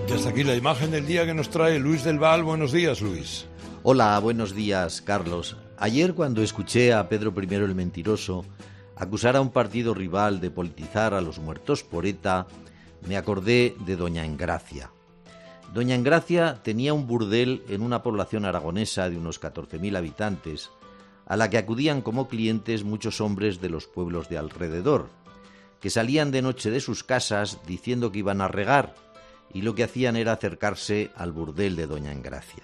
Y hasta aquí la imagen del día que nos trae Luis del Val. Buenos días, Luis. Hola, buenos días, Carlos. Ayer, cuando escuché a Pedro I el Mentiroso acusar a un partido rival de politizar a los muertos por ETA, me acordé de doña Engracia. Doña Engracia tenía un burdel en una población aragonesa de unos 14.000 habitantes, a la que acudían como clientes muchos hombres de los pueblos de alrededor, que salían de noche de sus casas diciendo que iban a regar, y lo que hacían era acercarse al burdel de doña Engracia.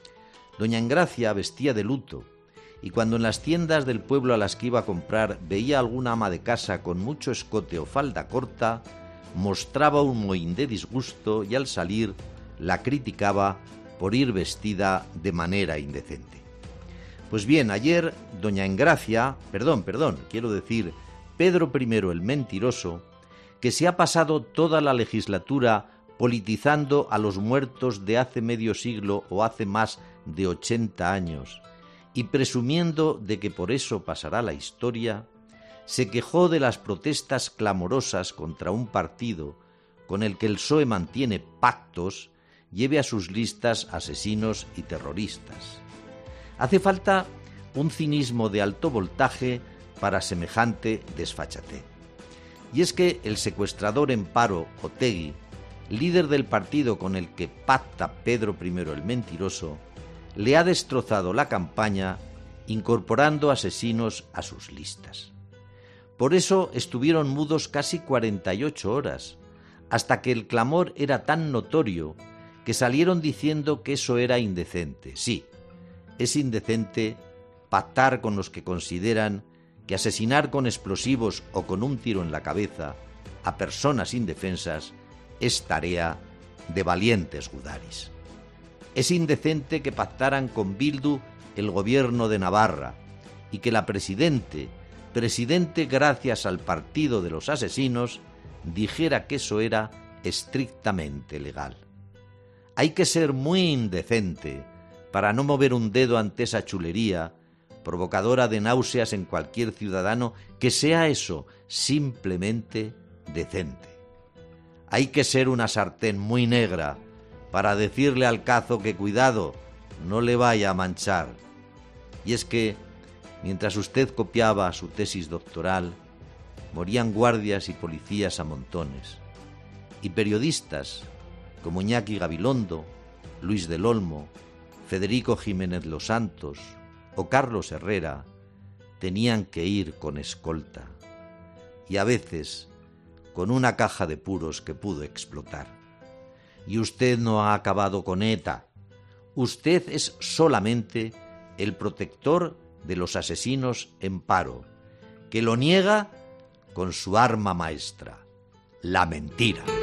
Doña Engracia vestía de luto, y cuando en las tiendas del pueblo a las que iba a comprar veía alguna ama de casa con mucho escote o falda corta, mostraba un mohín de disgusto y al salir la criticaba por ir vestida de manera indecente. Pues bien, ayer doña Engracia, quiero decir Pedro I el Mentiroso, que se ha pasado toda la legislatura politizando a los muertos de hace medio siglo o hace más de 80 años, y presumiendo de que por eso pasará la historia, se quejó de las protestas clamorosas contra un partido con el que el PSOE mantiene pactos, lleve a sus listas asesinos y terroristas. Hace falta un cinismo de alto voltaje para semejante desfachatez. Y es que el secuestrador en paro, Otegi, líder del partido con el que pacta Pedro I el Mentiroso, le ha destrozado la campaña incorporando asesinos a sus listas. Por eso estuvieron mudos casi 48 horas, hasta que el clamor era tan notorio que salieron diciendo que eso era indecente. Sí, es indecente pactar con los que consideran que asesinar con explosivos o con un tiro en la cabeza a personas indefensas es tarea de valientes gudaris. Es indecente que pactaran con Bildu el gobierno de Navarra y que la presidente gracias al partido de los asesinos, dijera que eso era estrictamente legal. Hay que ser muy indecente para no mover un dedo ante esa chulería provocadora de náuseas en cualquier ciudadano que sea eso, simplemente decente. Hay que ser una sartén muy negra para decirle al cazo que cuidado, no le vaya a manchar. Y es que, mientras usted copiaba su tesis doctoral, morían guardias y policías a montones, y periodistas como Iñaki Gabilondo, Luis del Olmo, Federico Jiménez Los Santos o Carlos Herrera tenían que ir con escolta, y a veces con una caja de puros que pudo explotar. Y usted no ha acabado con ETA. Usted es solamente el protector de los asesinos en paro, que lo niega con su arma maestra, la mentira.